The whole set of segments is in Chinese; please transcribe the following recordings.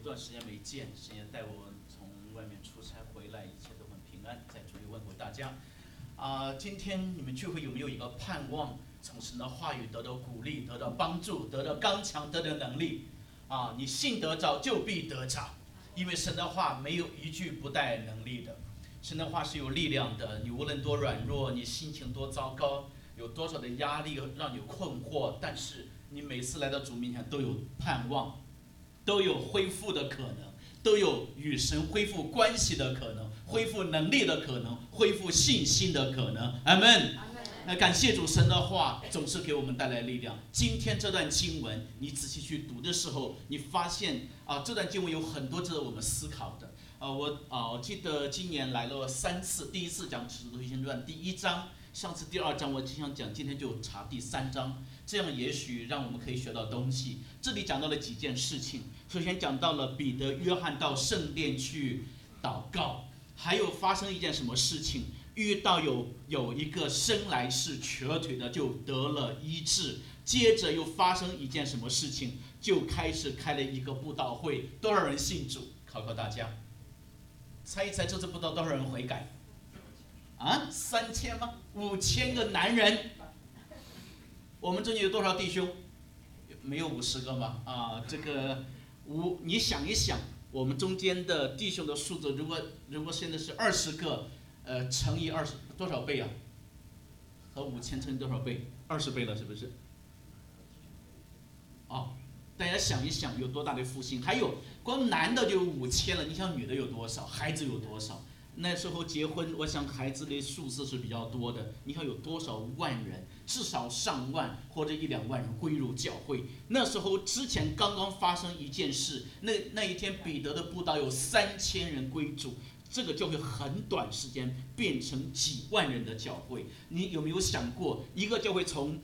段时间没见，神也带我从外面出差回来，一切都很平安，在主里问候大家。今天你们聚会有没有一个盼望，从神的话语得到鼓励，得到帮助，得到刚强，得到能力？你信得着就必得着，因为神的话没有一句不带能力的。神的话是有力量的，你无论多软弱，你心情多糟糕，有多少的压力让你困惑，但是你每次来到主面前都有盼望，都有恢复的可能，都有与神恢复关系的可能，恢复能力的可能，恢复信心的可能。阿们。那感谢主，神的话总是给我们带来力量。今天这段经文，你仔细去读的时候，你发现这段经文有很多值得我们思考的。我记得今年来了3次，第一次讲《使徒行传》第1章，上次第2章我经常讲，今天就查第3章，这样也许让我们可以学到东西。这里讲到了几件事情，首先讲到了彼得、约翰到圣殿去祷告，还有发生一件什么事情，遇到有一个生来是瘸腿的就得了医治，接着又发生一件什么事情，就开始开了一个布道会，多少人信主？考考大家，猜一猜这次布道多少人悔改？3000吗？5000个男人。我们这里有多少弟兄？没有50个吗？你想一想，我们中间的弟兄的数字，如果现在是20个，乘以20多少倍啊？和5000乘以多少倍？20倍了，是不是？大家想一想，有多大的复兴？还有，光男的就有5000了，你想女的有多少？孩子有多少？那时候结婚，我想孩子的数字是比较多的。你看有多少万人，至少上万或者1-2万人归入教会。那时候之前刚刚发生一件事，那一天彼得的布道有3000人归主，这个教会很短时间变成几万人的教会。你有没有想过，一个教会从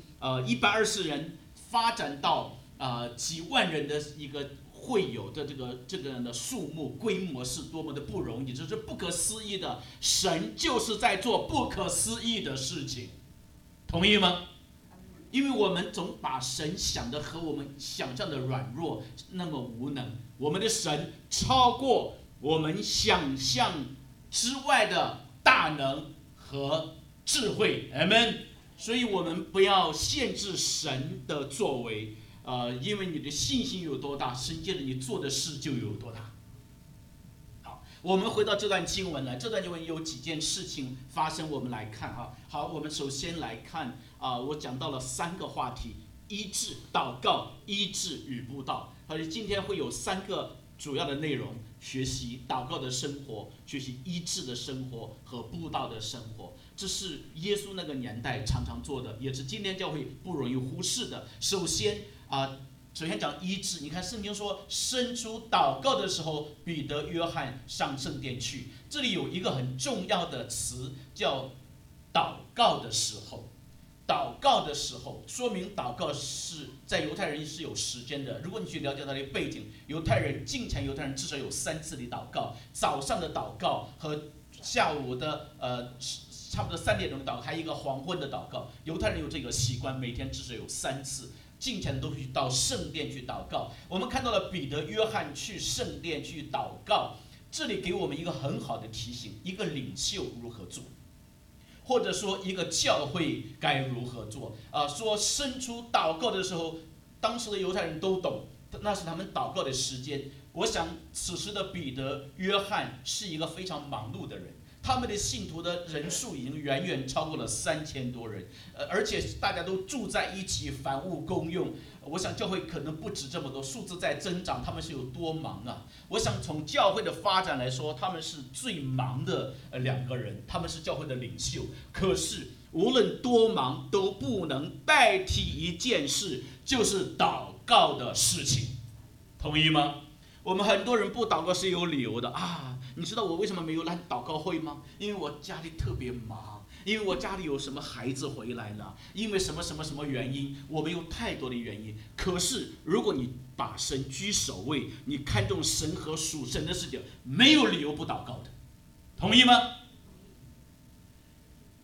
120人发展到几万人的一个会有的这个的数目规模是多么的不容易，这是不可思议的。神就是在做不可思议的事情，同意吗？因为我们总把神想的和我们想象的软弱，那么无能。我们的神超过我们想象之外的大能和智慧，阿们。所以我们不要限制神的作为。因为你的信心有多大，神借着你做的事就有多大。好，我们回到这段经文来，这段经文有几件事情发生，我们来看好，我们首先来看我讲到了3个话题：医治、祷告、医治与布道。今天会有3个主要的内容：学习祷告的生活，学习医治的生活和布道的生活。这是耶稣那个年代常常做的，也是今天教会不容易忽视的。首先讲医治，你看圣经说，伸出祷告的时候，彼得、约翰上圣殿去。这里有一个很重要的词，叫祷告的时候。祷告的时候，说明祷告是在犹太人是有时间的。如果你去了解他的背景，敬虔犹太人至少有3次的祷告，早上的祷告和下午的差不多3点钟的祷告，还有一个黄昏的祷告。犹太人有这个习惯，每天至少有3次。敬虔的都去到圣殿去祷告。我们看到了彼得、约翰去圣殿去祷告，这里给我们一个很好的提醒：一个领袖如何做，或者说一个教会该如何做。说伸出祷告的时候，当时的犹太人都懂，那是他们祷告的时间。我想此时的彼得、约翰是一个非常忙碌的人。他们的信徒的人数已经远远超过了3000多人，而且大家都住在一起，房屋公用。我想教会可能不止这么多，数字在增长，他们是有多忙啊！我想从教会的发展来说，他们是最忙的2个人，他们是教会的领袖。可是无论多忙，都不能代替一件事，就是祷告的事情，同意吗？我们很多人不祷告是有理由的你知道我为什么没有来祷告会吗？因为我家里特别忙，因为我家里有什么孩子回来了，因为什么原因，我们有太多的原因。可是如果你把神居首位，你看重神和属神的事情，没有理由不祷告的，同意吗？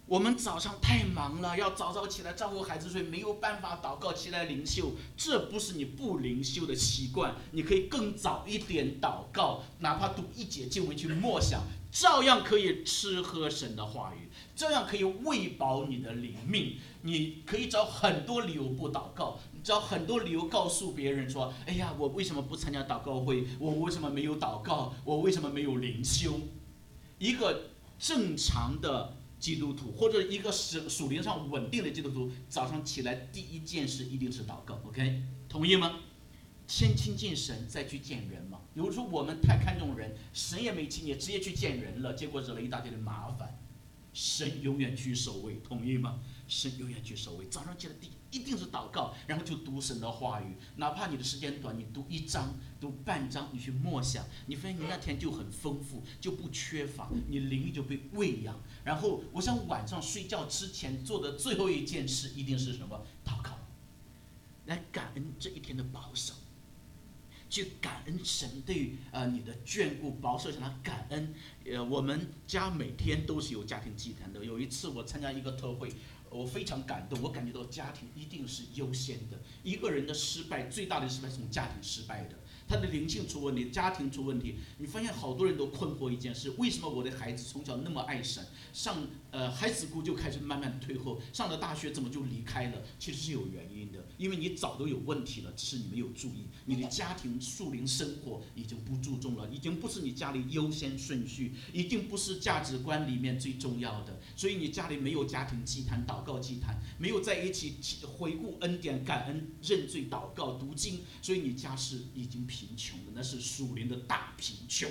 我们早上太忙了，要早早起来照顾孩子睡，没有办法祷告起来灵修。这不是你不灵修的习惯，你可以更早一点祷告，哪怕读一节经文去默想，照样可以吃喝神的话语，这样可以喂饱你的灵命。你可以找很多理由不祷告，找很多理由告诉别人说：“哎呀，我为什么不参加祷告会？我为什么没有祷告？我为什么没有灵修？”一个正常的基督徒，或者一个属灵上稳定的基督徒，早上起来第一件事一定是祷告。OK， 同意吗？先亲近神，再去见人嘛。有时候我们太看重人，神也没亲你，直接去见人了，结果惹了一大堆的麻烦。神永远居首位，同意吗？神永远居首位。早上起来一定是祷告，然后就读神的话语，哪怕你的时间短，你读一章、读半章，你去默想，你发现你那天就很丰富，就不缺乏，你灵力就被喂养。然后，我想晚上睡觉之前做的最后一件事一定是什么？祷告，来感恩这一天的保守。去感恩神对你的眷顾保守，向他感恩。我们家每天都是有家庭祭坛的。有一次我参加一个特会，我非常感动，我感觉到家庭一定是优先的。一个人的失败，最大的失败是从家庭失败的，他的灵性出问题，家庭出问题。你发现好多人都困惑一件事：为什么我的孩子从小那么爱神，上high school就开始慢慢退后，上了大学怎么就离开了？其实是有原因的，因为你早都有问题了，只是你没有注意。你的家庭属灵生活已经不注重了，已经不是你家里优先顺序，已经不是价值观里面最重要的。所以你家里没有家庭祭坛、祷告祭坛，没有在一起回顾恩典、感恩、认罪、祷告、读经，所以你家是已经贫穷的，那是属灵的大贫穷。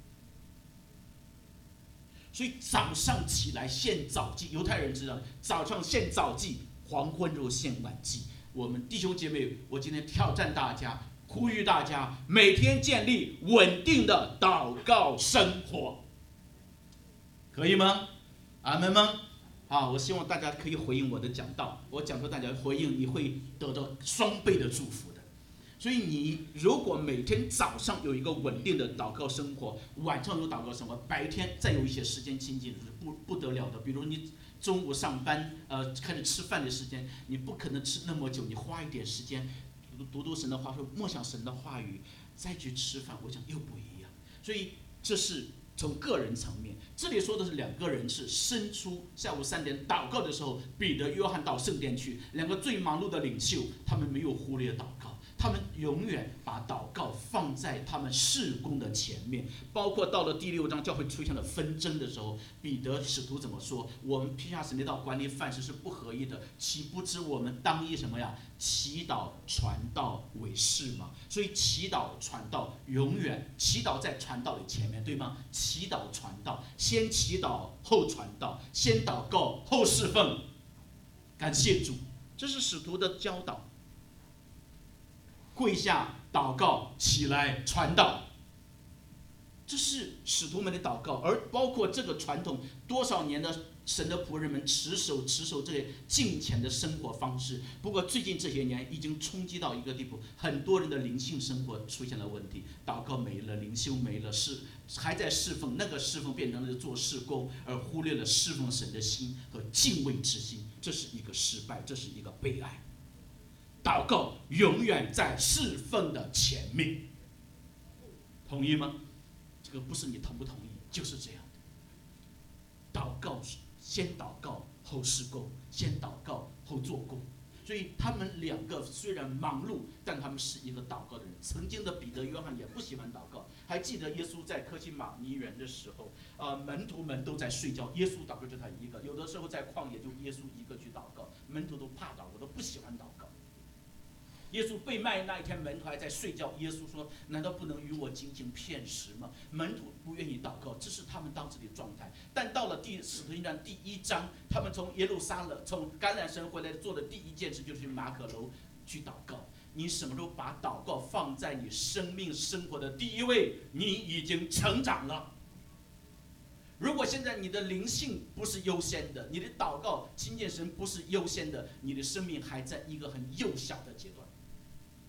所以早上起来献早祭，犹太人知道，早上献早祭，黄昏后献晚祭。我们弟兄姐妹，我今天挑战大家，呼吁大家每天建立稳定的祷告生活，可以吗？阿们吗？啊，我希望大家可以回应我的讲道，我讲出大家回应，你会得到双倍的祝福的。所以你如果每天早上有一个稳定的祷告生活，晚上有祷告生活，白天再有一些时间亲近，是不得了的。比如你中午上班，开始吃饭的时间，你不可能吃那么久，你花一点时间读神的话，说默想神的话语，再去吃饭，我想又不一样。所以这是从个人层面，这里说的是两个人是伸出下午3点祷告的时候，彼得、约翰到圣殿去，两个最忙碌的领袖，他们没有忽略祷告。他们永远把祷告放在他们事工的前面，包括到了第6章教会出现了纷争的时候，彼得使徒怎么说？我们批下神的道管理范式是不合一的，岂不知我们当以什么呀？祈祷传道为事嘛。所以祈祷传道永远，祈祷在传道的前面，对吗？祈祷传道，先祈祷后传道，先祷告后侍奉。感谢主，这是使徒的教导。跪下祷告，起来传道，这是使徒们的祷告。而包括这个传统，多少年的神的仆人们持守这些敬虔的生活方式。不过最近这些年已经冲击到一个地步，很多人的灵性生活出现了问题，祷告没了，灵修没了，还在侍奉，那个侍奉变成了做事工，而忽略了侍奉神的心和敬畏之心。这是一个失败，这是一个悲哀。祷告永远在侍奉的前面，同意吗？这个不是你同不同意，就是这样的。祷告先祷告后事工，先祷告后做工。所以他们两个虽然忙碌，但他们是一个祷告的人。曾经的彼得、约翰也不喜欢祷告。还记得耶稣在客西马尼园的时候，门徒们都在睡觉，耶稣祷告就他一个。有的时候在旷野就耶稣一个去祷告，门徒都怕祷告，都不喜欢祷告。耶稣被卖那一天，门徒还在睡觉。耶稣说：“难道不能与我进行片时吗？”门徒不愿意祷告，这是他们当时的状态。但到了使徒行传第1章，他们从耶路撒冷、从橄榄山回来做的第一件事就是去马可楼去祷告。你什么时候把祷告放在你生命生活的第一位，你已经成长了。如果现在你的灵性不是优先的，你的祷告亲近神不是优先的，你的生命还在一个很幼小的阶段。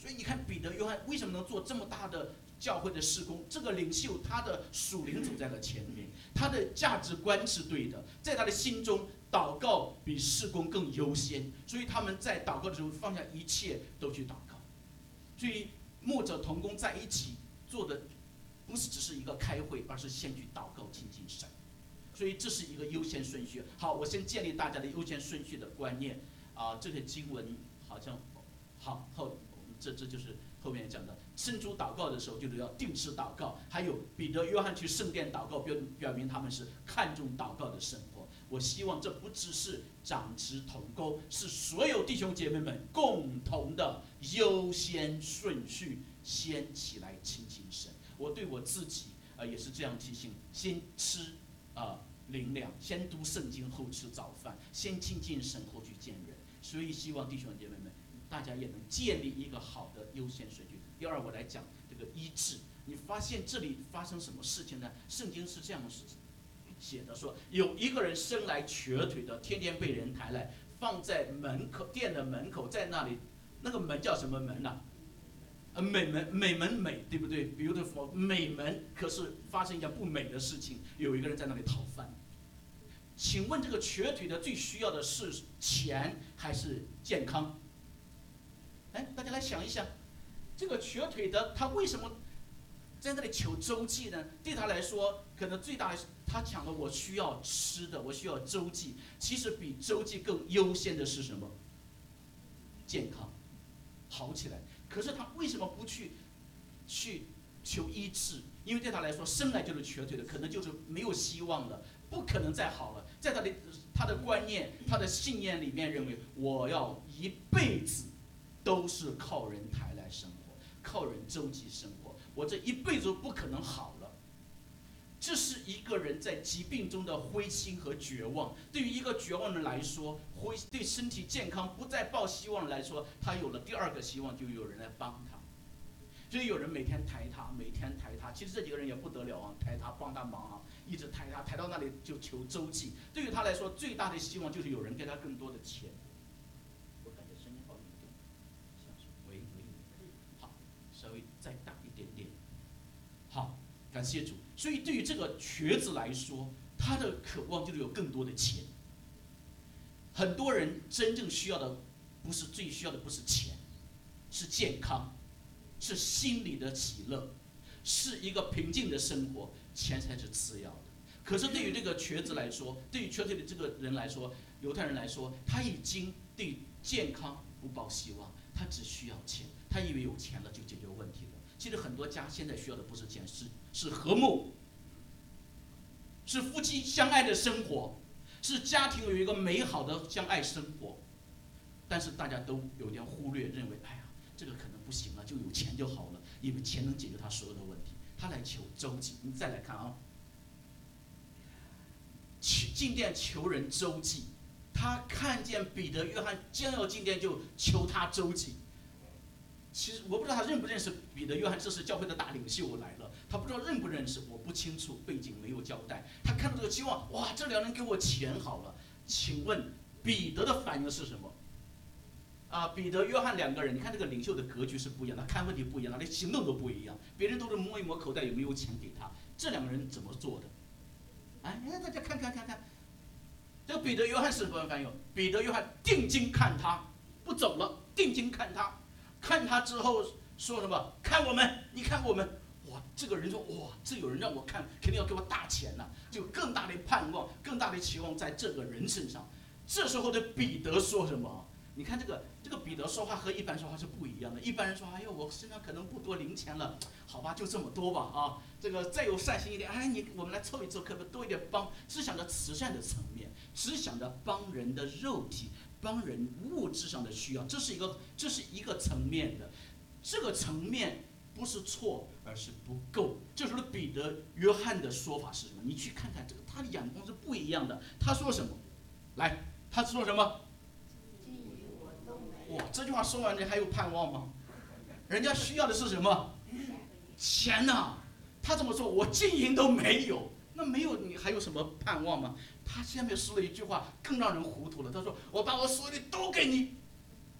所以你看彼得、约翰为什么能做这么大的教会的事工？这个领袖他的属灵走在了前面，他的价值观是对的，在他的心中，祷告比事工更优先，所以他们在祷告的时候放下一切都去祷告。所以牧者同工在一起做的不是只是一个开会，而是先去祷告亲近神。所以这是一个优先顺序。好，我先建立大家的优先顺序的观念啊。这个经文好像好后，这就是后面讲的，圣主祷告的时候就是要定时祷告。还有彼得、约翰去圣殿祷告，表明他们是看重祷告的生活。我希望这不只是长职同工，是所有弟兄姐妹们共同的优先顺序，先起来亲近神。我对我自己也是这样提醒：先吃灵粮，先读圣经后吃早饭，先亲近神后去见人。所以希望弟兄姐妹们，大家也能建立一个好的优先顺序。第二，我来讲这个医治。你发现这里发生什么事情呢？圣经是这样写的，说有一个人生来瘸腿的，天天被人抬来，放在门口店的门口，在那里，那个门叫什么门呢？美门美，对不对 ？Beautiful 美门，可是发生一件不美的事情，有一个人在那里讨饭。请问这个瘸腿的最需要的是钱还是健康？哎，大家来想一想，这个瘸腿的他为什么在那里求周济呢？对他来说，可能最大的他讲了，我需要吃的，我需要周济。其实比周济更优先的是什么？健康，好起来。可是他为什么不去求医治？因为对他来说，生来就是瘸腿的，可能就是没有希望了，不可能再好了。在他的观念、他的信念里面，认为我要一辈子都是靠人抬来生活，靠人周济生活，我这一辈子都不可能好了。这是一个人在疾病中的灰心和绝望。对于一个绝望的人来说，对身体健康不再抱希望来说，他有了第二个希望，就有人来帮他。所以有人每天抬他，每天抬他。其实这几个人也不得了啊，抬他帮他忙啊，一直抬他，抬到那里就求周济。对于他来说，最大的希望就是有人给他更多的钱。我感觉声音好一点，像是喂，好，稍微再大一点点。好，感谢主。所以对于这个瘸子来说，他的渴望就是有更多的钱。很多人真正需要的最需要的不是钱，是健康，是心里的喜乐，是一个平静的生活，钱才是次要的。可是对于这个瘸子来说，对于瘸腿的这个人来说，犹太人来说，他已经对健康不抱希望，他只需要钱，他以为有钱了就解决问题了。其实很多家现在需要的不是钱，是和睦，是夫妻相爱的生活，是家庭有一个美好的相爱生活。但是大家都有点忽略，认为哎呀，这个可能不行了，就有钱就好了，因为钱能解决他所有的问题。他来求周济，你再来看啊，进殿求人周济，他看见彼得、约翰将要进殿，就求他周济。其实我不知道他认不认识彼得、约翰，这是教会的大领袖来了，他不知道认不认识，我不清楚，背景没有交代。他看到这个希望，哇，这两人给我钱好了。请问彼得的反应是什么？彼得、约翰两个人，你看这个领袖的格局是不一样的，看问题不一样，他的行动都不一样。别人都是摸一摸口袋有没有钱给他，这两个人怎么做的？哎，大家看，这个彼得、约翰是什么反应？彼得、约翰定睛看他，不走了，定睛看他。看他之后说什么？看我们，你看我们，哇！这个人说，哇，这有人让我看，肯定要给我大钱了，就更大的盼望，更大的期望在这个人身上。这时候的彼得说什么？你看这个彼得说话和一般说话是不一样的。一般人说，哎呦，我身上可能不多零钱了，好吧，就这么多吧啊。这个再有善心一点，哎，我们来凑一凑，可不可以多一点帮？只想着慈善的层面，只想着帮人的肉体。帮人物质上的需要，这是一个层面的，这个层面不是错，而是不够。这时候彼得、约翰的说法是什么？你去看看这个，他的眼光是不一样的。他说什么？来，他说什么？哇，这句话说完，你还有盼望吗？人家需要的是什么？钱呐！他这么说，我金银都没有。那没有你还有什么盼望吗？他下面说了一句话更让人糊涂了，他说：“我把我所有的都给你。”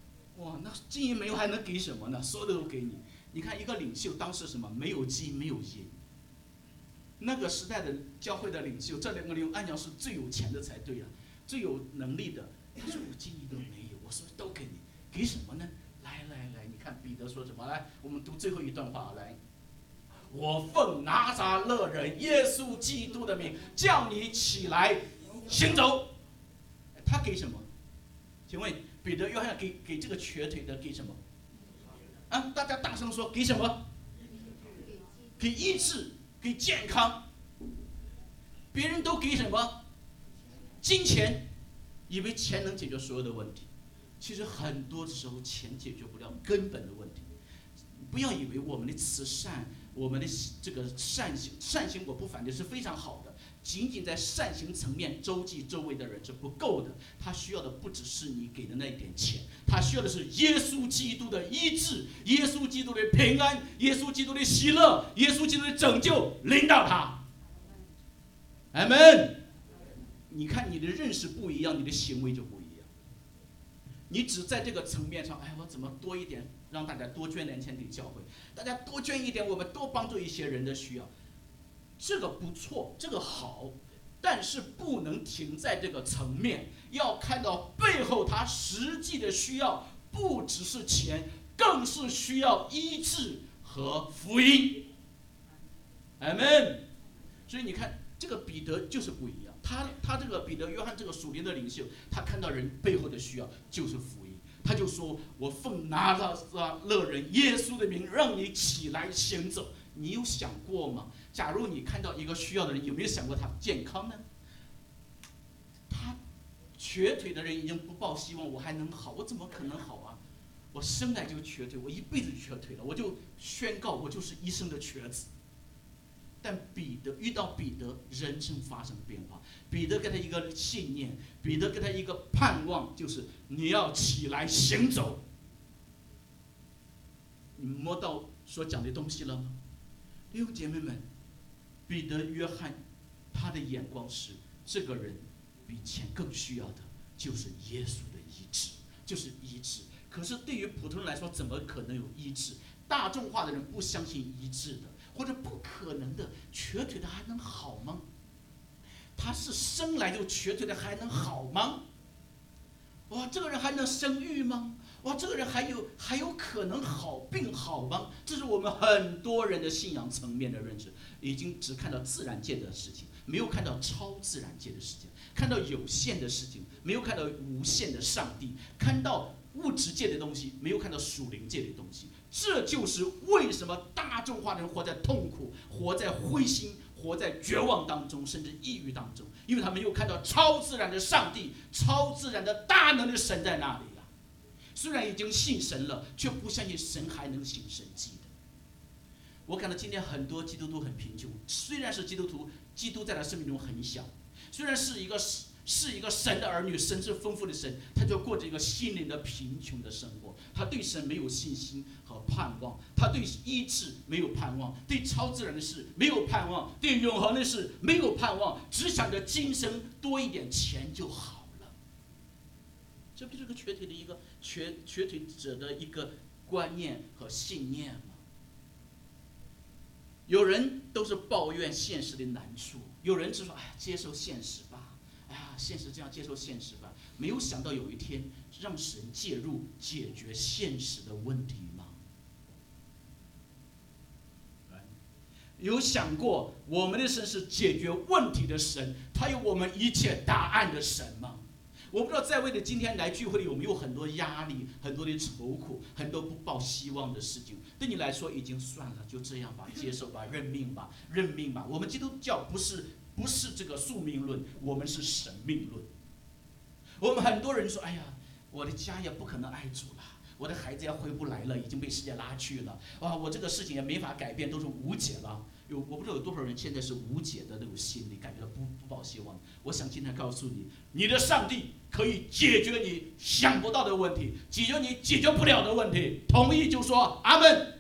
哇，那金银没有还能给什么呢？所有的都给你。你看一个领袖当时什么？没有金没有银。那个时代的教会的领袖，这两个领袖按讲是最有钱的才对呀、最有能力的。他说我金银都没有，我说都给你，给什么呢？来，你看彼得说什么？来，我们读最后一段话来。我奉拿撒勒人耶稣基督的名，叫你起来行走。他给什么？请问彼得、约翰给这个瘸腿的给什么？啊，大家大声说，给什么？给医治，给健康。别人都给什么？金钱，以为钱能解决所有的问题。其实很多时候钱解决不了根本的问题。不要以为我们的慈善，我们的这个善行我不反对，是非常好的。仅仅在善行层面周济周围的人是不够的，他需要的不只是你给的那一点钱，他需要的是耶稣基督的医治，耶稣基督的平安，耶稣基督的喜乐，耶稣基督的拯救领导他。阿们。你看你的认识不一样，你的行为就不一样。你只在这个层面上，哎，我怎么多一点，让大家多捐点钱给教会，大家多捐一点，我们多帮助一些人的需要。这个不错，这个好，但是不能停在这个层面，要看到背后他实际的需要，不只是钱，更是需要医治和福音。阿们。所以你看，这个彼得就是不一样，他这个彼得、约翰这个属灵的领袖，他看到人背后的需要就是福音，他就说：“我奉拿撒勒人耶稣的名，让你起来行走。”你有想过吗？假如你看到一个需要的人，有没有想过他健康呢？他瘸腿的人已经不抱希望，我还能好？我怎么可能好啊？我生来就瘸腿，我一辈子瘸腿了，我就宣告我就是一生的瘸子。但遇到彼得，人生发生变化。彼得给他一个信念，彼得给他一个盼望，就是你要起来行走。你摸到所讲的东西了吗？弟兄姐妹们，彼得、约翰，他的眼光是这个人比钱更需要的就是耶稣的医治，就是医治。可是对于普通人来说，怎么可能有医治？大众化的人不相信医治的，或者不可能的，瘸腿的还能好吗？他是生来就瘸腿的还能好吗？哇，这个人还能生育吗？哇，这个人还有可能病好吗？这是我们很多人的信仰层面的认识，已经只看到自然界的事情，没有看到超自然界的事情，看到有限的事情，没有看到无限的上帝，看到物质界的东西，没有看到属灵界的东西。这就是为什么大众化的人活在痛苦，活在灰心，活在绝望当中，甚至抑郁当中，因为他没有看到超自然的上帝，超自然的大能的神在那里。虽然已经信神了，却不相信神还能行神迹的。我看到今天很多基督徒很贫穷，虽然是基督徒，基督在他生命中很小，虽然是一个神的儿女，神是丰富的神，他就过着一个心灵的贫穷的生活。他对神没有信心和盼望，他对医治没有盼望，对超自然的事没有盼望，对永恒的事没有盼望，只想着今生多一点钱就好。这不是个瘸腿的一个瘸腿者的一个观念和信念吗？有人都是抱怨现实的难处，有人就说：“哎，接受现实吧，哎呀，现实这样，接受现实吧。”没有想到有一天让神介入解决现实的问题吗？有想过我们的神是解决问题的神，他有我们一切答案的神吗？我不知道在位的今天来聚会里有没有很多压力，很多的愁苦，很多不抱希望的事情。对你来说已经算了，就这样吧，接受吧，认命吧。我们基督教不是这个宿命论，我们是神命论。我们很多人说：“哎呀，我的家也不可能爱主了，我的孩子也回不来了，已经被世界拉去了。哇，我这个事情也没法改变，都是无解了。”我不知道有多少人现在是无解的那种心理，感觉到不抱希望。我想今天告诉你，你的上帝可以解决你想不到的问题，解决你解决不了的问题。同意就说阿们。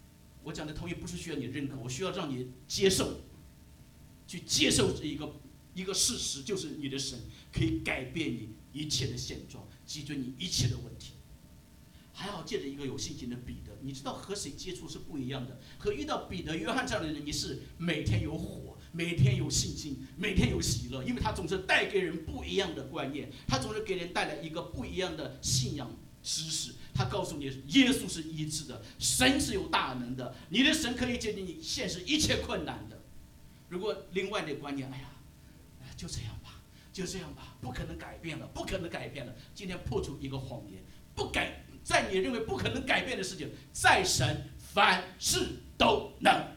我讲的同意不是需要你认可，我需要让你接受，去接受这一个一个事实，就是你的神可以改变你一切的现状，解决你一切的问题。还好借着一个有信心的彼得，你知道和谁接触是不一样的。和遇到彼得、约翰这样的人，你是每天有火，每天有信心，每天有喜乐，因为他总是带给人不一样的观念，他总是给人带来一个不一样的信仰知识。他告诉你，耶稣是医治的，神是有大能的，你的神可以解决你现实一切困难的。如果另外的观念，哎呀，就这样吧，就这样吧，不可能改变了，不可能改变了。今天破除一个谎言，不改，在你认为不可能改变的事情，在神凡事都能。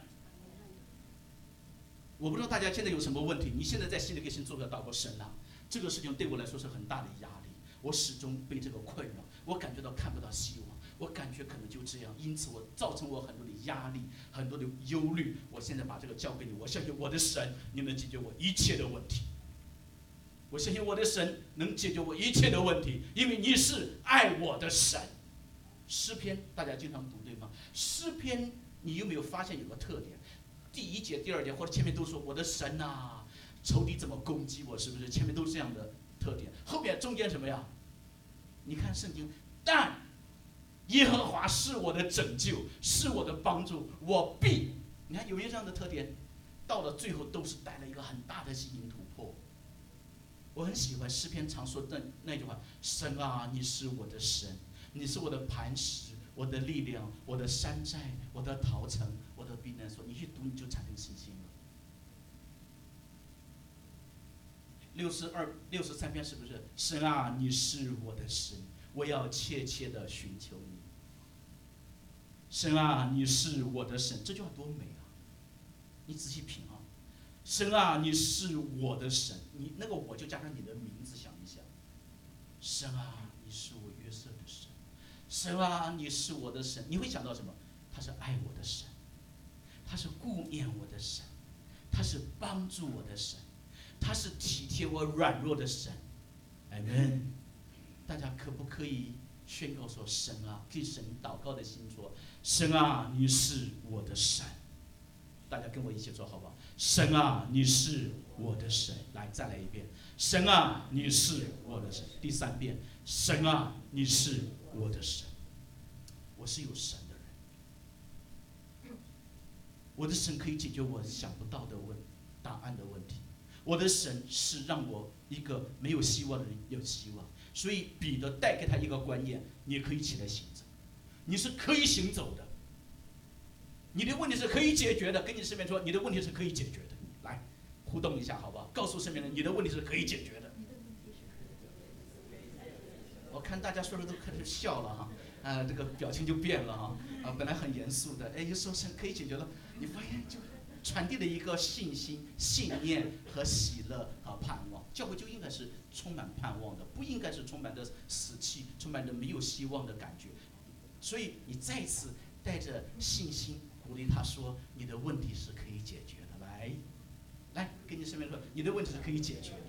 我不知道大家现在有什么问题，你现在在心里可以先做个祷告，神啊，这个事情对我来说是很大的压力，我始终被这个困扰，我感觉到看不到希望，我感觉可能就这样，因此我造成我很多的压力，很多的忧虑。我现在把这个交给你，我相信我的神，你能解决我一切的问题。我相信我的神能解决我一切的问题，因为你是爱我的神。诗篇大家经常读对吗？诗篇你有没有发现有个特点？第一节、第二节或者前面都说我的神啊，仇敌怎么攻击我，是不是？前面都是这样的特点。后面中间什么呀？你看圣经，但耶和华是我的拯救，是我的帮助，我必，你看有没有这样的特点？到了最后都是带来一个很大的信心突破。我很喜欢诗篇常说的那句话：神啊，你是我的神，你是我的磐石，我的力量，我的山寨，我的逃城，我的避难所。你去读你就产生信心了。63篇是不是？神啊，你是我的神，我要切切的寻求你。神啊，你是我的神，这句话多美啊！你仔细品啊。神啊，你是我的神，你那个我就加上你的名字，想一想。神啊，你是我约瑟的神。神啊，你是我的神，你会想到什么？他是爱我的神，他是顾念我的神，他是帮助我的神，他是体贴我软弱的神。阿们。大家可不可以宣告说，神啊，对神祷告的心说，神啊，你是我的神。大家跟我一起说好不好？神啊，你是我的神。来，再来一遍。神啊，你是我的神。第3遍。神啊，你是我的神。我是有神的人，我的神可以解决我想不到的答案的问题。我的神是让我一个没有希望的人有希望。所以彼得带给他一个观念：你可以起来行走，你是可以行走的。你的问题是可以解决的，跟你身边说，你的问题是可以解决的。来，互动一下好不好？告诉身边人，你的问题是可以解决的。我看大家说的都开始笑了哈，这个表情就变了哈，本来很严肃的，哎，一说是可以解决了，你发现就传递了一个信心、信念和喜乐和盼望。教会就应该是充满盼望的，不应该是充满着死气、充满着没有希望的感觉。所以你再次带着信心鼓励他说，你的问题是可以解决的。来，跟你身边说，你的问题是可以解决的。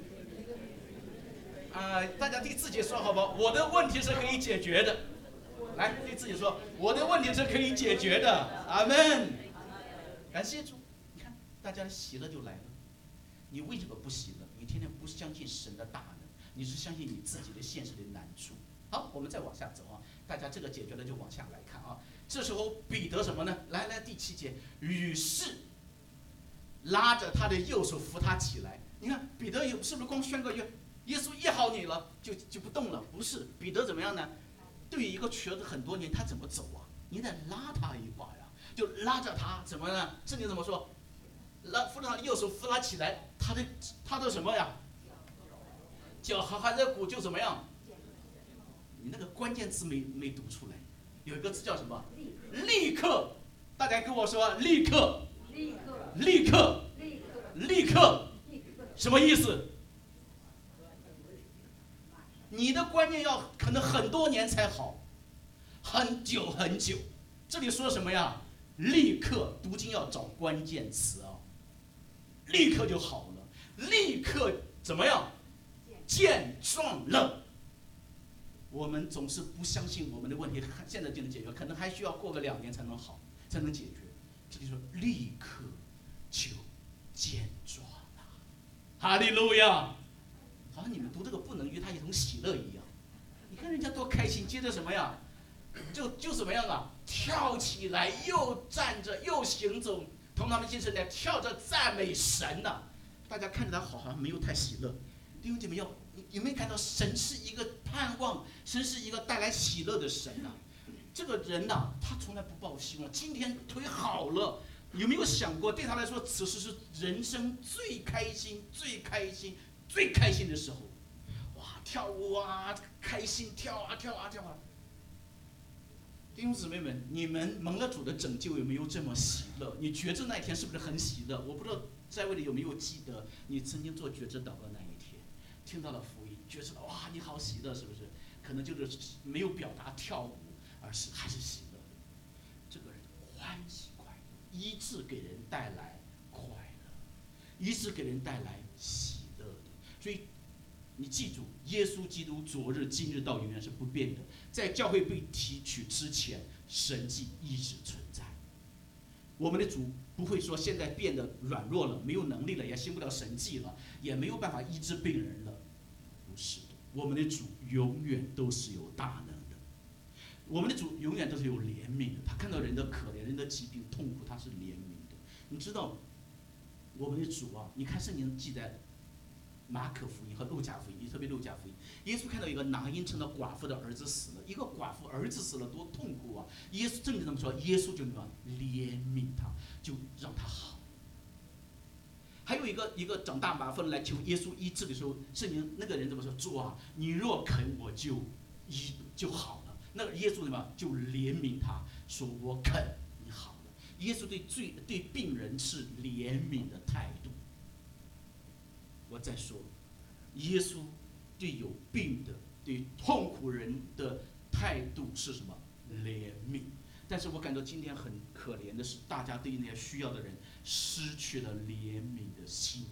大家对自己说好不好？我的问题是可以解决的。来，对自己说，我的问题是可以解决的。阿门。感谢主。你看，大家的喜乐就来了。你为什么不喜乐？你天天不相信神的大能，你是相信你自己的现实的难处。好，我们再往下走啊。大家这个解决了就往下来看啊。这时候彼得什么呢？来，第7节，于是拉着他的右手扶他起来。你看彼得是不是光宣告耶稣医好你了就不动了？不是，彼得怎么样呢？对于一个瘸子很多年，他怎么走啊？你得拉他一把呀，就拉着他怎么呢？圣经怎么说？扶着他右手扶他起来，他的什么呀？脚和他的骨就怎么样？你那个关键字没读出来，有一个字叫什么？立刻。大家跟我说，立刻，立刻，立刻，什么意思？你的观念要可能很多年才好，很久很久。这里说什么呀？立刻，读经要找关键词啊。立刻就好了，立刻怎么样？健壮了。我们总是不相信我们的问题现在就能解决，可能还需要过个2年才能好，才能解决。这里说立刻就健壮了。 哈利路亚！好像你们读这个不能与他一同喜乐一样。你看人家多开心，接着什么呀？就什么样啊？跳起来，又站着，又行走，同他们精神来跳着赞美神呐、大家看着他好像没有太喜乐。弟兄姐妹，有没有看到神是一个盼望，神是一个带来喜乐的神呐、这个人呐、他从来不抱希望。今天腿好了，有没有想过，对他来说，此时是人生最开心、最开心、最开心的时候？哇，跳舞啊，开心跳啊跳啊跳啊！弟兄姊妹们，你们蒙了主的拯救，有没有这么喜乐？你觉知那一天是不是很喜乐？我不知道在位的有没有记得你曾经做觉知祷告那一天，听到了福音，觉知到哇，你好喜乐，是不是？可能就是没有表达跳舞，而是还是喜乐的。这个人欢喜快乐，医治给人带来快乐，医治给人带来喜乐的。所以你记住，耶稣基督昨日、今日到永远是不变的。在教会被提取之前，神迹一直存在。我们的主不会说现在变得软弱了，没有能力了，也行不了神迹了，也没有办法医治病人了。不是的，我们的主永远都是有大能的。我们的主永远都是有怜悯的，他看到人的可怜、人的疾病、痛苦，他是怜悯的。你知道，我们的主啊，你看圣经记载。马可福音和路加福音，特别路加福音，耶稣看到一个拿因城的寡妇的儿子死了，一个寡妇儿子死了多痛苦啊！耶稣正这么说，耶稣就什么怜悯他，就让他好。还有一个长大麻风来求耶稣医治的时候，圣经那个人怎么说？主啊，你若肯，我就好了。那个耶稣什么就怜悯他，说我肯，你好了。耶稣对病人是怜悯的态度。我再说，耶稣对有病的、对痛苦人的态度是什么？怜悯。但是我感到今天很可怜的是，大家对那些需要的人失去了怜悯的心。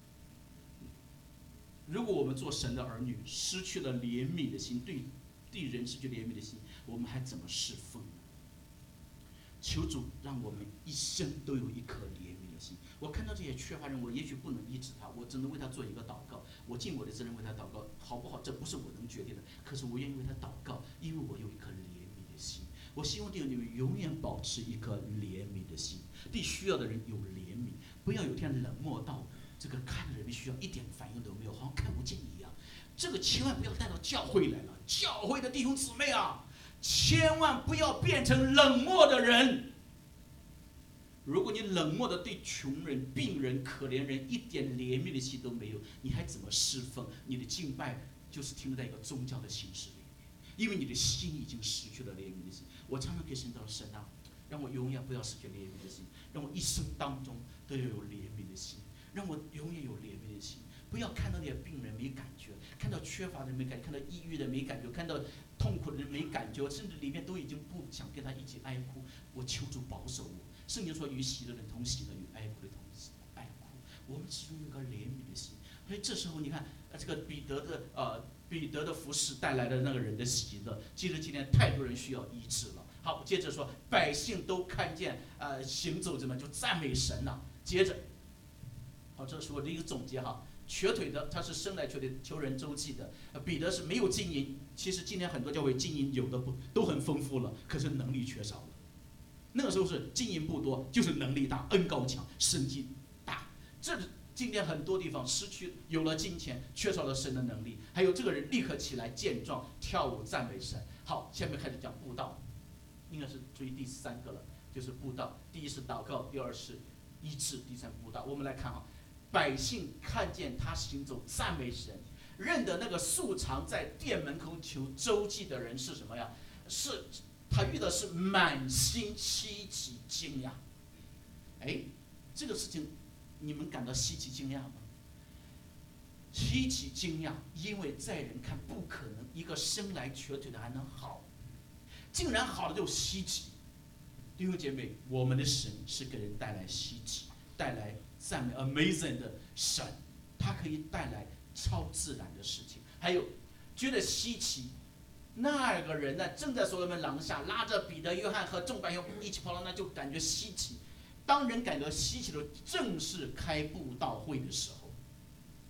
如果我们做神的儿女失去了怜悯的心，对人失去怜悯的心，我们还怎么侍奉呢？求主让我们一生都有一颗怜悯的心。我看到这些缺乏人，我也许不能医治他，我只能为他做一个祷告。我尽我的责任为他祷告，好不好？这不是我能决定的。可是我愿意为他祷告，因为我有一颗怜悯的心。我希望弟兄姊妹永远保持一颗怜悯的心，对需要的人有怜悯，不要有天冷漠到这个看人的需要一点反应都没有，好像看不见一样。这个千万不要带到教会来了，教会的弟兄姊妹啊，千万不要变成冷漠的人。如果你冷漠的对穷人、病人、可怜人一点怜悯的心都没有，你还怎么侍奉？你的敬拜就是停留在一个宗教的形式里面，因为你的心已经失去了怜悯的心。我常常给神祷告，神啊，让我永远不要失去怜悯的心，让我一生当中都要有怜悯的心，让我永远有怜悯的心。不要看到那些病人没感觉，看到缺乏的人没感觉，看到抑郁的没感觉，看到痛苦的人没感觉，甚至里面都已经不想跟他一起哀哭。我求主保守我。圣经说，与喜乐的人同喜乐，与哀哭的人同哀哭。我们始终有一个怜悯的心。所以这时候你看，这个彼得的服侍带来的那个人的喜乐，其实今天太多人需要医治了。好，接着说，百姓都看见行走着嘛，就赞美神了。接着，好，这是我的一个总结哈。瘸腿的他是生来瘸腿，求人周济的。彼得是没有金银，其实今天很多教会金银有的不都很丰富了，可是能力缺少了。那个时候是金银不多，就是能力大，恩高强，神迹大。这今天很多地方失去，有了金钱，缺少了神的能力。还有这个人立刻起来健壮，跳舞赞美神。好，下面开始讲布道，应该是注意第三个了，就是布道。第一是祷告，第二是医治，第三布道。我们来看啊，百姓看见他行走，赞美神，认得那个素常在殿门口求周济的人是什么呀？是。他遇的是满心稀奇惊讶。哎，这个事情你们感到稀奇惊讶吗？稀奇惊讶，因为在人看不可能，一个生来瘸腿的还能好，竟然好了就稀奇。弟兄姐妹，我们的神是给人带来稀奇、带来赞美 amazing 的神，他可以带来超自然的事情。还有觉得稀奇。那个人呢，正在所罗门廊下，拉着彼得、约翰和众百姓一起跑到那，就感觉稀奇。当人感觉稀奇的时候，正是开布道会的时候。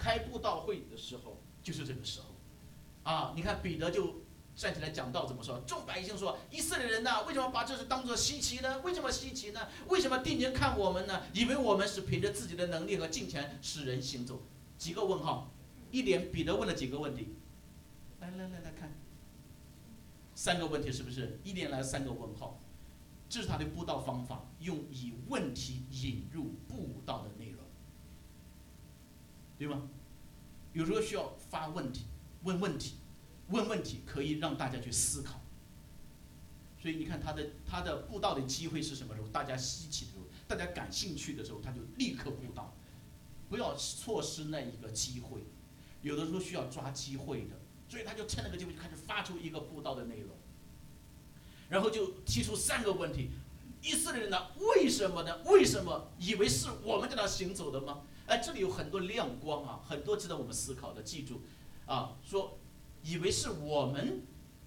开布道会的时候就是这个时候，你看彼得就站起来讲道怎么说？众百姓说：“以色列人呐，为什么把这事当作稀奇呢？为什么稀奇呢？为什么定睛看我们呢？以为我们是凭着自己的能力和金钱使人行走。”几个问号，一连彼得问了几个问题？来看，3个问题是不是？一连来3个问号，这是他的布道方法，用以问题引入布道的内容，对吗？有时候需要发问题，问问题可以让大家去思考。所以你看他的布道的机会是什么时候？大家稀奇的时候，大家感兴趣的时候，他就立刻布道，不要错失那一个机会。有的时候需要抓机会的，所以他就趁那个机会就开始发出一个布道的内容，然后就提出3个问题：以色列人呢，为什么呢？为什么以为是我们在那行走的吗？这里有很多亮光啊，很多值得我们思考的。记住，说以为是我们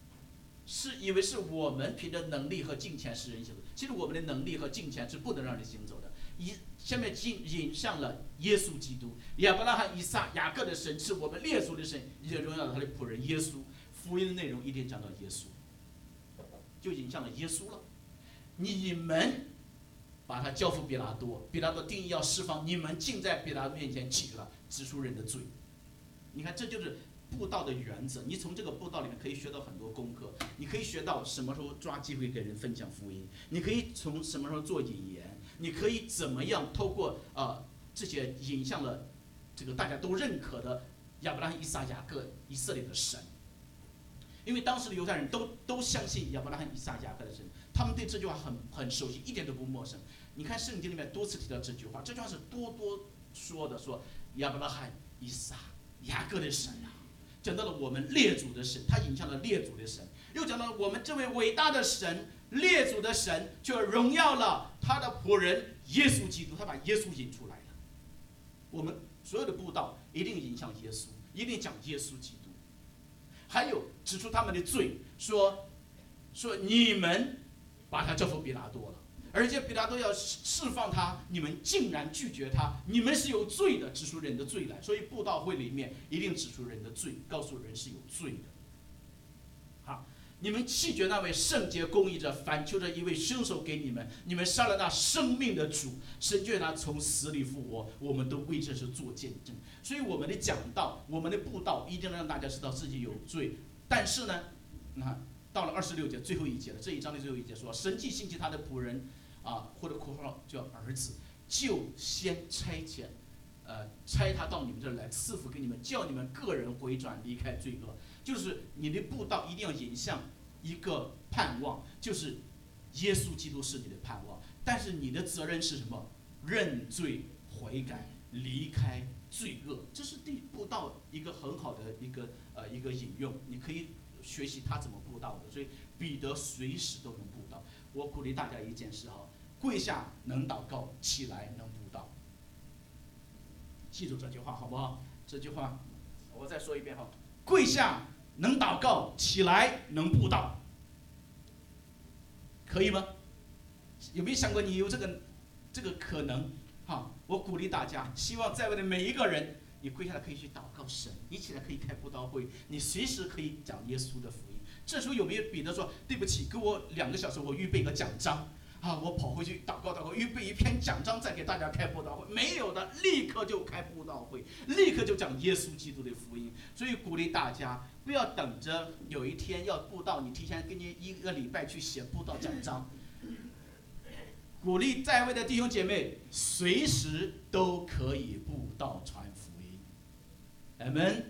凭着能力和金钱使人行走。其实我们的能力和金钱是不能让人行走的。下面引向了耶稣基督，亚伯拉罕、以撒、雅各的神是我们列祖的神，也荣耀了他的仆人耶稣。福音的内容一定讲到耶稣，就引向了耶稣了。你们把他交付彼拉多，彼拉多定义要释放，你们竟在彼拉多面前起了指出人的罪。你看，这就是布道的原则。你从这个布道里面可以学到很多功课，你可以学到什么时候抓机会给人分享福音，你可以从什么时候做引言，你可以怎么样透过这些引向了这个大家都认可的亚伯拉罕、以撒、雅各以色列的神。因为当时的犹太人都相信亚伯拉罕、以撒、雅各的神，他们对这句话很熟悉，一点都不陌生。你看圣经里面多次提到这句话，这句话是多说的，说亚伯拉罕、以撒、雅各的神啊，讲到了我们列祖的神，他引向了列祖的神，又讲到了我们这位伟大的神，列祖的神，却荣耀了他的仆人耶稣基督，他把耶稣引出来了。我们所有的布道一定引向耶稣，一定讲耶稣基督。还有指出他们的罪，说你们把他交付彼拉多了，而且彼拉多要释放他，你们竟然拒绝他，你们是有罪的，指出人的罪来。所以布道会里面一定指出人的罪，告诉人是有罪的。好，你们弃绝那位圣洁公义者，反求着一位凶手给你们，你们杀了那生命的主，神却他从死里复活，我们都为这事做见证。所以我们的讲道，我们的布道一定让大家知道自己有罪。但是呢，到了26节最后一节了，这一章的最后一节说，神既兴起他的仆人或者括号叫儿子，就先差他到你们这儿来，赐福给你们，叫你们个人回转，离开罪恶。就是你的布道一定要引向一个盼望，就是耶稣基督是你的盼望。但是你的责任是什么？认罪悔改，离开罪恶。这是对布道一个很好的一个引用，你可以学习他怎么布道的。所以彼得随时都能布道。我鼓励大家一件事跪下能祷告，起来能布道。记住这句话好不好？这句话我再说一遍跪下能祷告，起来能布道，可以吗？有没有想过你有这个可能？我鼓励大家，希望在位的每一个人，你跪下来可以去祷告神，你起来可以开布道会，你随时可以讲耶稣的福音。这时候有没有彼得说，对不起，给我2个小时，我预备一个奖章我跑回去祷告，预备一篇奖章再给大家开布道会？没有的，立刻就开布道会，立刻就讲耶稣基督的福音。所以鼓励大家不要等着有一天要布道，你提前给你1个礼拜去写布道奖章。鼓励在位的弟兄姐妹，随时都可以布道传福音。阿们。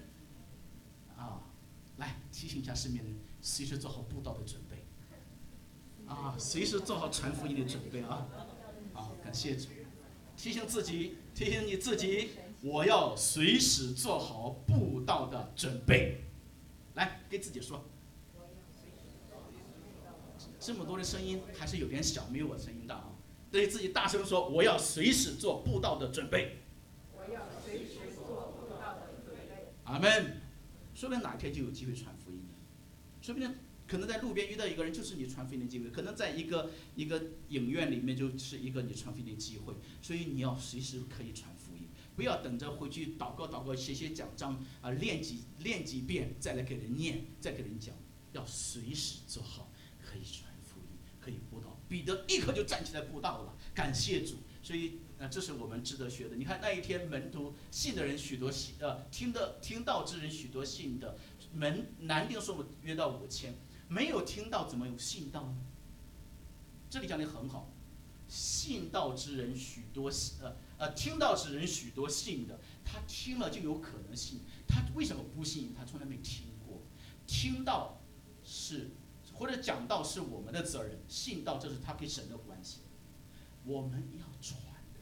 来提醒一下身边人，随时做好布道的准备。随时做好传福音的准备感谢主。提醒自己，提醒你自己，我要随时做好布道的准备。来，给自己说。这么多的声音还是有点小，没有我声音大对自己大声说，我要随时做布道的准备。我要随时做布道的准备。阿们。说不定哪天就有机会传福音了，说不定可能在路边遇到一个人，就是你传福音的机会；可能在一个影院里面，就是一个你传福音的机会。所以你要随时可以传福音。 不要等着回去祷告，写讲章啊，练几遍，再来给人念，再给人讲，要随时做好，可以传福音，可以布道。彼得立刻就站起来布道了，感谢主。所以这是我们值得学的。你看那一天门徒信的人许多听到之人许多信的，南丁说约到5000，没有听到怎么有信道呢？这里讲的很好，信道之人许多听到之人许多信的，他听了就有可能信。他为什么不信？他从来没听过。听到是或者讲道是我们的责任，信道这是他跟神的关系。我们要传的，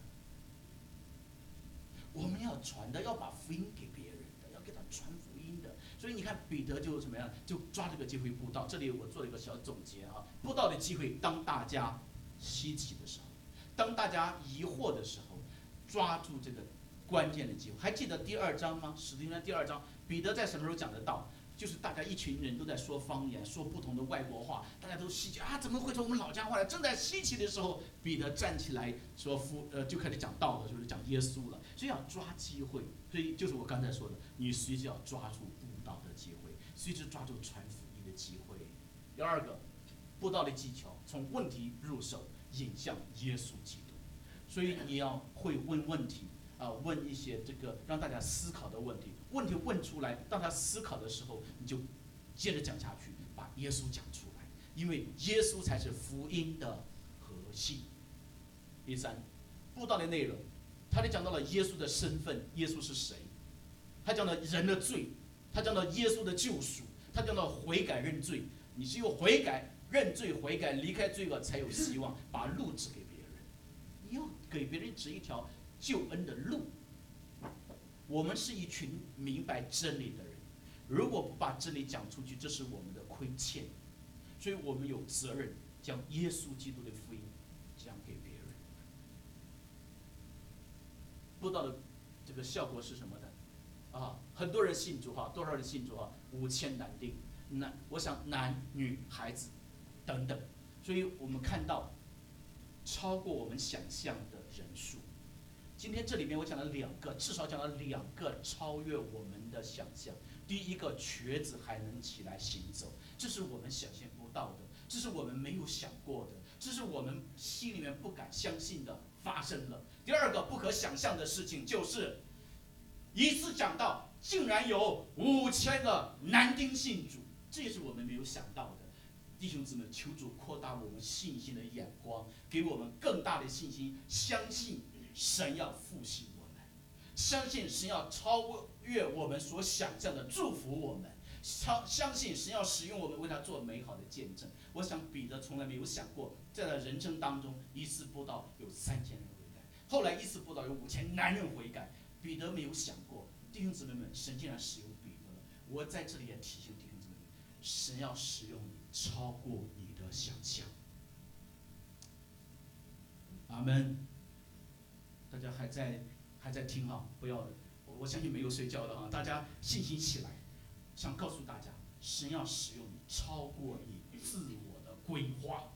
我们要传的，要把福音给别人的，要给他传福音的。所以你看彼得就怎么样，就抓这个机会布道。这里我做了一个小总结啊，布道的机会，当大家稀奇的时候，当大家疑惑的时候，抓住这个关键的机会。还记得第2章吗？使徒行传第2章，彼得在什么时候讲的道？就是大家一群人都在说方言，说不同的外国话，大家都稀奇啊，怎么会说我们老家话呢？正在稀奇的时候，彼得站起来说就开始讲道了，就是讲耶稣了。所以要抓机会，所以就是我刚才说的，你随时要抓住布道的机会，随时抓住传福音的机会。第二个，布道的技巧，从问题入手，引向耶稣基督。所以你要会问问题。问一些这个让大家思考的问题，问题问出来，让他思考的时候，你就接着讲下去，把耶稣讲出来，因为耶稣才是福音的核心。第3，布道的内容，他就讲到了耶稣的身份，耶稣是谁？他讲到人的罪，他讲到耶稣的救赎，他讲到悔改认罪。你只有悔改、认罪、悔改，离开罪恶，才有希望，把路指给别人。你要给别人指一条救恩的路。我们是一群明白真理的人，如果不把真理讲出去，这是我们的亏欠。所以我们有责任将耶稣基督的福音讲给别人。布道的这个效果是什么呢？很多人信主哈，多少人信主哈？5000男丁，我想男女孩子等等，所以我们看到超过我们想象的人数。今天这里面我讲了2个，至少讲了2个超越我们的想象。第一个，瘸子还能起来行走，这是我们想象不到的，这是我们没有想过的，这是我们心里面不敢相信的发生了。第二个不可想象的事情就是，一次讲到竟然有5000个男丁信主，这也是我们没有想到的。弟兄姊妹，求主扩大我们信心的眼光，给我们更大的信心，相信神要复兴我们，相信神要超越我们所想象的祝福我们，相信神要使用我们为他做美好的见证。我想彼得从来没有想过，在他人生当中一次布道有3000人悔改，后来一次布道有5000男人悔改，彼得没有想过。弟兄姊妹们，神竟然使用彼得了。我在这里也提醒弟兄姊妹们，神要使用你超过你的想象。阿们。大家还在听哈，不要，我相信没有睡觉的哈，大家信心起来。想告诉大家，神要使用你超过你自我的规划。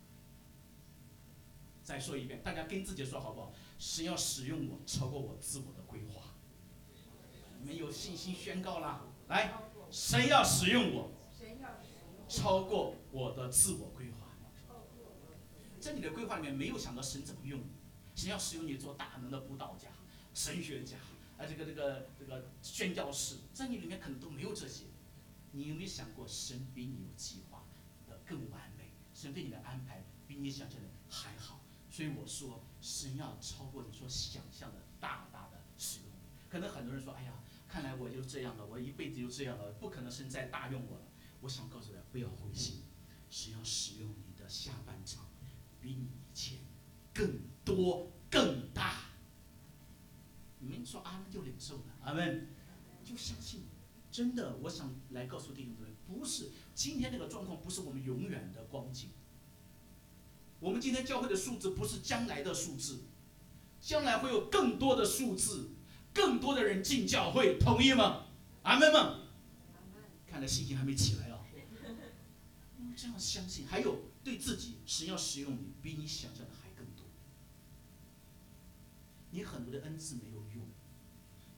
再说一遍，大家跟自己说好不好？神要使用我超过我自我的规划。你们有信心宣告啦！来，神要使用我超过我的自我规划。在你的规划里面没有想到神怎么用你。神要使用你做大能的布道家、神学家，这个宣教士，在你里面可能都没有这些。你有没有想过，神比你有计划的更完美？神对你的安排比你想象的还好。所以我说，神要超过你所想象的，大大的使用你。可能很多人说，哎呀，看来我就这样了，我一辈子就这样了，不可能神再大用我了。我想告诉大家，不要灰心，神要使用你的下半场，比你以前更多更大。你们说阿门就领受了，阿门就相信。真的，我想来告诉弟兄姊妹，不是今天这个状况不是我们永远的光景。我们今天教会的数字不是将来的数字，将来会有更多的数字，更多的人进教会，同意吗？阿门吗？看来信心还没起来啊。这样相信，还有对自己，神要使用你，比你想象的还更多。你很多的恩赐没有用，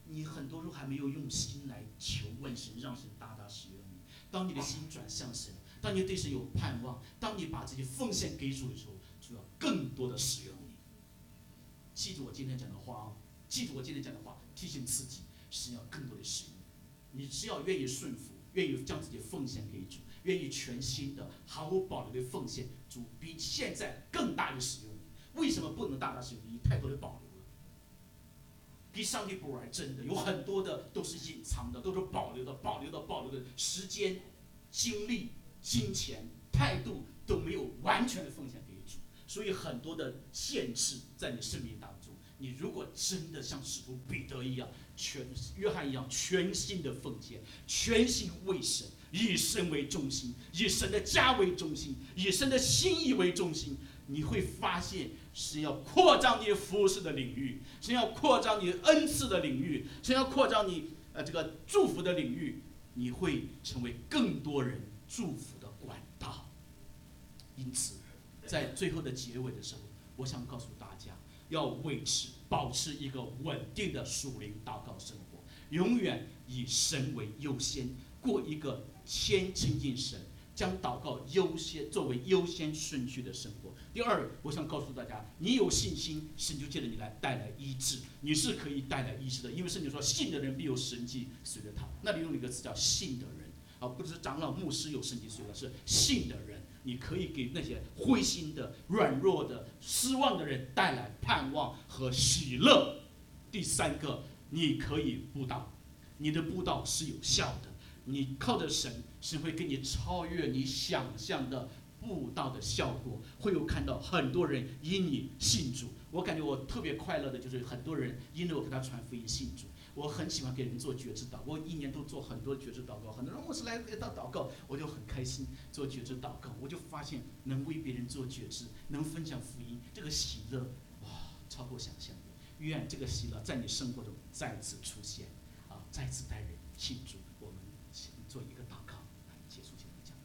你很多时候还没有用心来求问神，让神大大使用你。当你的心转向神，当你对神有盼望，当你把自己奉献给主的时候，主要更多的使用你。记住我今天讲的话啊，记住我今天讲的话，提醒自己，神要更多的使用你。你只要愿意顺服，愿意将自己奉献给主，愿意全心的、毫无保留的奉献，主比现在更大的使用你。为什么不能大大使用你？太多的保留了。比上帝不玩，真的有很多的都是隐藏的，都是保留的、保留的、保留的，时间、精力、金钱、态度都没有完全的奉献给主，所以很多的限制在你生命当中。你如果真的像使徒彼得一样、约翰一样，全心的奉献，全心为神，以神为中心，以神的家为中心，以神的心意为中心，你会发现神要扩张你服事的领域，神要扩张你恩赐的领域，神要扩张你这个祝福的领域，你会成为更多人祝福的管道。因此，在最后的结尾的时候，我想告诉大家，要保持一个稳定的属灵祷告生活，永远以神为优先，过一个亲近神，将祷告作为优先顺序的生活。第二，我想告诉大家，你有信心，神就借着你来带来医治，你是可以带来医治的，因为圣经说，信的人必有神迹随着他。那里用了一个词叫信的人，不是长老牧师有神迹随着，是信的人。你可以给那些灰心的、软弱的、失望的人带来盼望和喜乐。第三个，你可以布道，你的布道是有效的，你靠着神，神会给你超越你想象的布道的效果，会有看到很多人因你信主。我感觉我特别快乐的就是很多人因为我给他传福音信主。我很喜欢给人做觉知祷告，我一年都做很多觉知祷告。很多人牧师来到祷告，我就很开心做觉知祷告。我就发现能为别人做觉知，能分享福音，这个喜乐哇，超过想象。愿这个喜乐在你生活中再次出现，再次带人信主。我们做一个祷告来结束今天的讲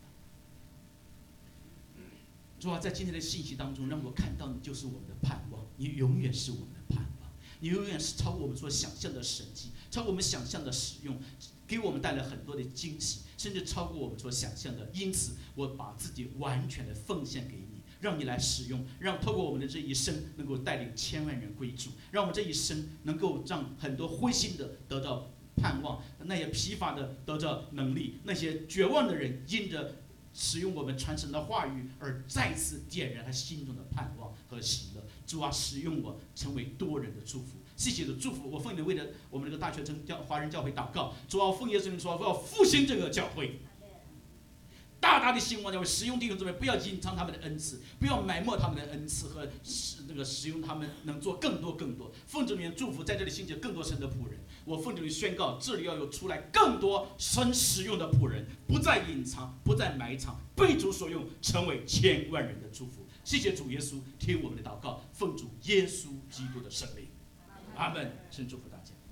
道。主啊，在今天的信息当中，让我看到你就是我们的盼望，你永远是我们的盼望。你永远是超过我们所想象的神迹，超过我们想象的使用，给我们带来很多的惊喜，甚至超过我们所想象的。因此，我把自己完全的奉献给你，让你来使用，让透过我们的这一生能够带领千万人归主，让我们这一生能够让很多灰心的得到盼望，那些疲乏的得到能力，那些绝望的人因着使用我们传神的话语而再次点燃他心中的盼望和喜乐。主啊，使用我成为多人的祝福。谢谢的祝福，我奉你为了我们这个大学城华人教会祷告。主啊，奉耶稣名说，我要复兴这个教会，大大的兴旺教会，使用弟兄姊妹，不要隐藏他们的恩赐，不要埋没他们的恩赐和使用他们，能做更多更多。奉主名祝福，在这里兴起更多神的仆人。我奉主名宣告，这里要有出来更多神使用的仆人，不再隐藏，不再埋藏，被主所用，成为千万人的祝福。谢谢主耶稣，听我们的祷告，奉主耶稣基督的圣名，阿门。神祝福大家。